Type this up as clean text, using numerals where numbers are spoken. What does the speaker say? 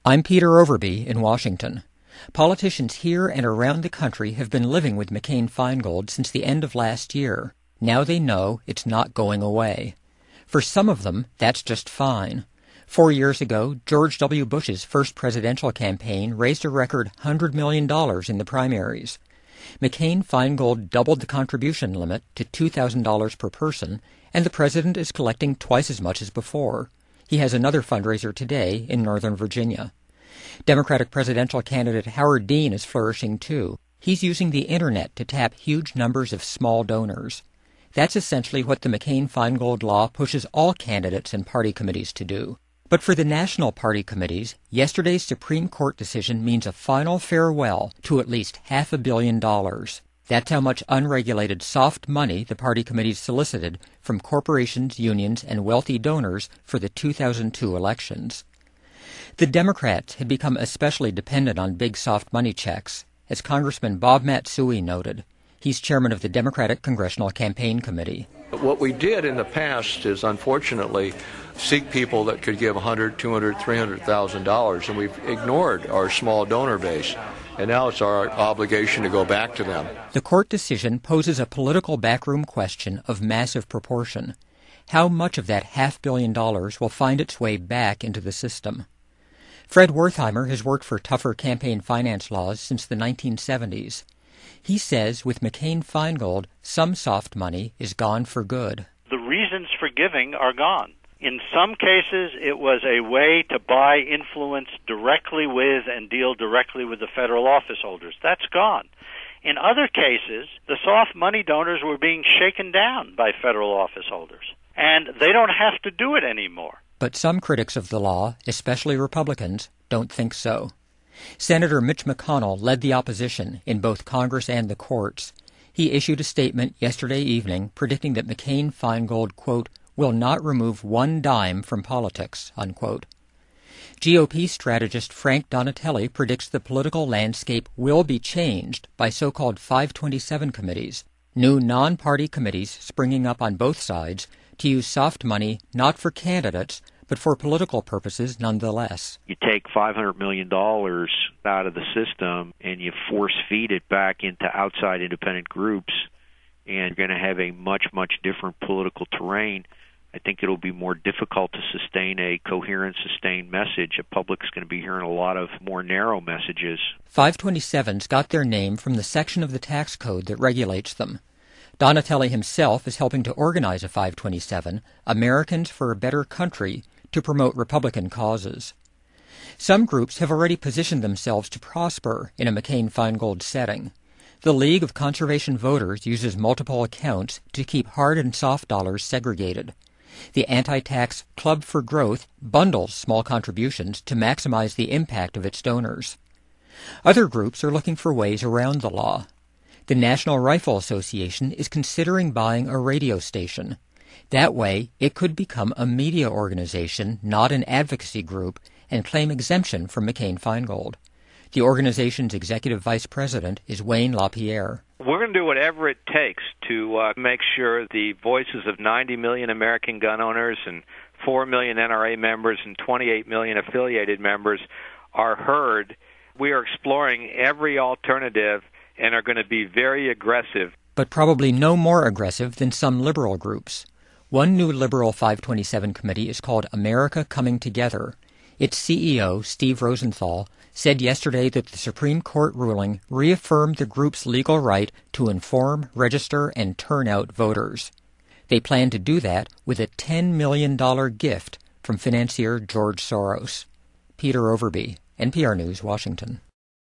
I'm Peter Overby in Washington. Politicians here and around the country have been living with McCain-Feingold since the end of last year. Now they know it's not going away. For some of them, that's just fine. 4 years ago, George W. Bush's first presidential campaign raised a record $100 million in the primaries. McCain-Feingold doubled the contribution limit to $2,000 per person, and the president is collecting twice as much as before. He has another fundraiser today in Northern Virginia. Democratic presidential candidate Howard Dean is flourishing too. He's using the Internet to tap huge numbers of small donors. That's essentially what the McCain-Feingold law pushes all candidates and party committees to do. But for the national party committees, yesterday's Supreme Court decision means a final farewell to at least $500 million. That's how much unregulated soft money the party committees solicited from corporations, unions, and wealthy donors for the 2002 elections. The Democrats had become especially dependent on big soft money checks, as Congressman Bob Matsui noted. He's chairman of the Democratic Congressional Campaign Committee. What we did in the past is, unfortunately, seek people that could give $100,000, $200,000, $300,000, and we've ignored our small donor base. And now it's our obligation to go back to them. The court decision poses a political backroom question of massive proportion. How much of that $500 million will find its way back into the system? Fred Wertheimer has worked for tougher campaign finance laws since the 1970s. He says with McCain-Feingold, some soft money is gone for good. The reasons for giving are gone. In some cases, it was a way to buy influence directly with and deal directly with the federal office holders. That's gone. In other cases, the soft money donors were being shaken down by federal office holders, and they don't have to do it anymore. But some critics of the law, especially Republicans, don't think so. Senator Mitch McConnell led the opposition in both Congress and the courts. He issued a statement yesterday evening predicting that McCain-Feingold, quote, will not remove one dime from politics, unquote. GOP strategist Frank Donatelli predicts the political landscape will be changed by so-called 527 committees, new non-party committees springing up on both sides to use soft money not for candidates, but for political purposes nonetheless. You take $500 million out of the system and you force feed it back into outside independent groups, and you're going to have a much, much different political terrain. I think it'll be more difficult to sustain a coherent, sustained message. The public's going to be hearing a lot of more narrow messages. 527s got their name from the section of the tax code that regulates them. Donatelli himself is helping to organize a 527, Americans for a Better Country, to promote Republican causes. Some groups have already positioned themselves to prosper in a McCain-Feingold setting. The League of Conservation Voters uses multiple accounts to keep hard and soft dollars segregated. The anti-tax Club for Growth bundles small contributions to maximize the impact of its donors. Other groups are looking for ways around the law. The National Rifle Association is considering buying a radio station. That way, it could become a media organization, not an advocacy group, and claim exemption from McCain-Feingold. The organization's executive vice president is Wayne LaPierre. We're going to do whatever it takes to make sure the voices of 90 million American gun owners and 4 million NRA members and 28 million affiliated members are heard. We are exploring every alternative and are going to be very aggressive. But probably no more aggressive than some liberal groups. One new liberal 527 committee is called America Coming Together. Its CEO, Steve Rosenthal, said yesterday that the Supreme Court ruling reaffirmed the group's legal right to inform, register, and turn out voters. They plan to do that with a $10 million gift from financier George Soros. Peter Overby, NPR News, Washington.